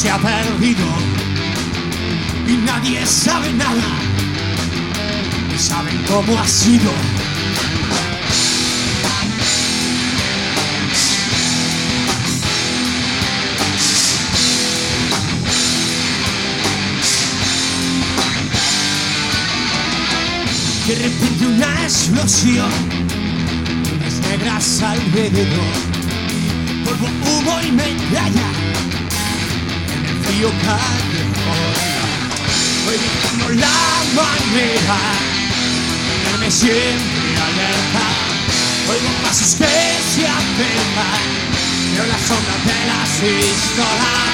se ha perdido y nadie sabe nada, ni saben cómo ha sido. De repente una explosión, nubes negras alrededor, polvo, humo y medalla en el frío callejón. Voy buscando la manera de tenerme siempre alerta. Oigo pasos que se acercan, veo la sombra de las pistolas.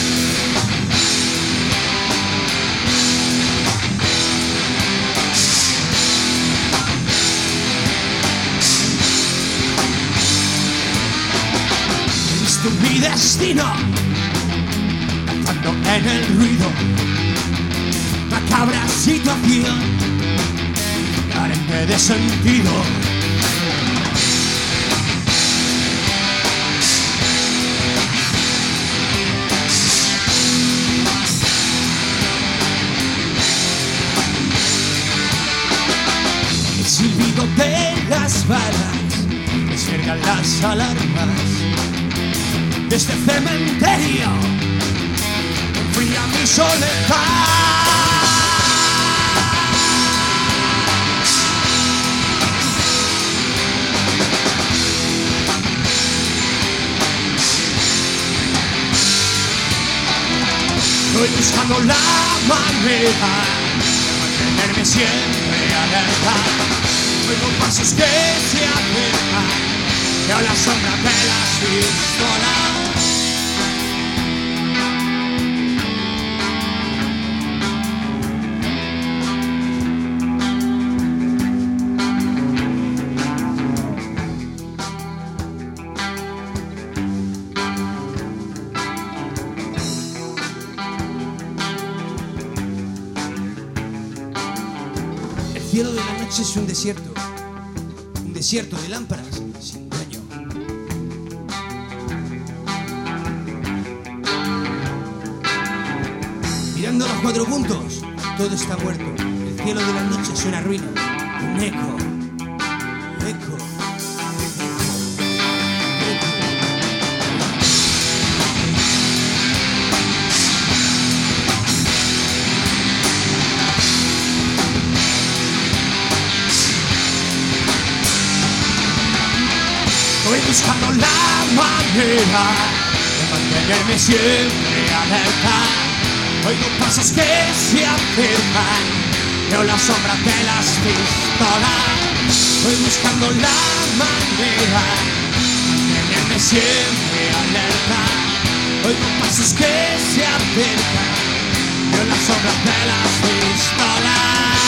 Mi destino, danzando en el ruido, macabra situación, carente de sentido. El silbido de las balas descarga las alarmas. Desde el cementerio enfría mi soledad. Estoy buscando la manera de mantenerme siempre alerta. Oigo pasos que se acercan, veo la sombra de las pistolas. El cielo de la noche es un desierto de lámparas sin dueño. Mirando los 4 puntos, todo está muerto. El cielo de la noche es una ruina, un eco, eco. Estoy buscando la manera de mantenerme siempre alerta. Oigo pasos que se acercan, veo la sombra de las pistolas. Estoy buscando la manera de mantenerme siempre alerta. Oigo pasos que se acercan, veo la sombra de las pistolas.